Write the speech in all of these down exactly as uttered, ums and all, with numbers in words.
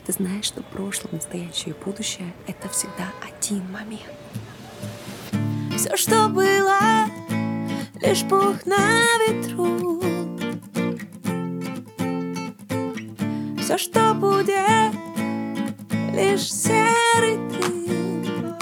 Ты знаешь, что прошлое, настоящее и будущее — это всегда один момент. Все, что было, лишь пух на ветру. Все, что будет, лишь серый дым.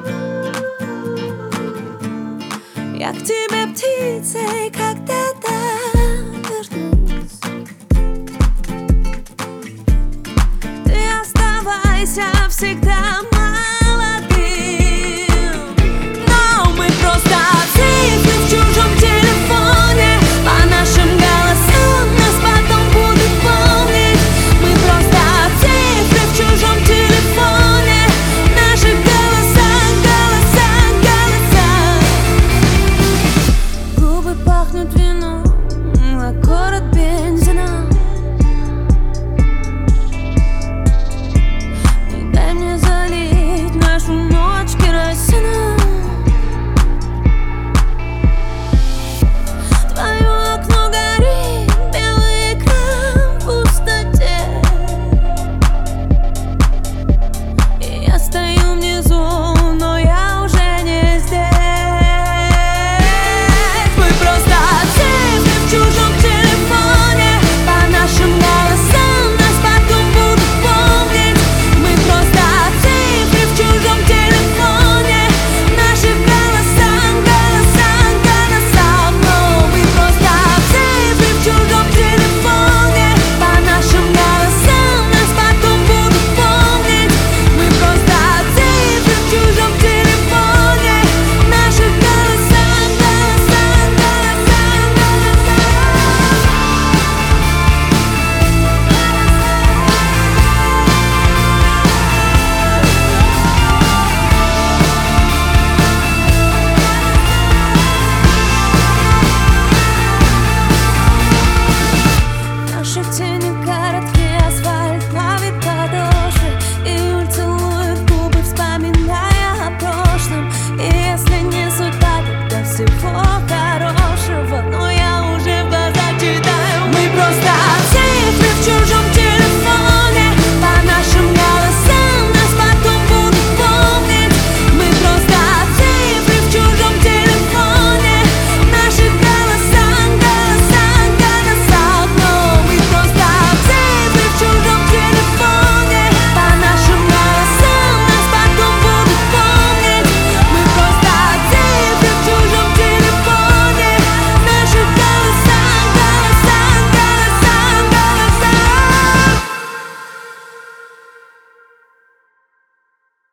Я к тебе птицей когда-то вернусь. Ты оставайся всегда.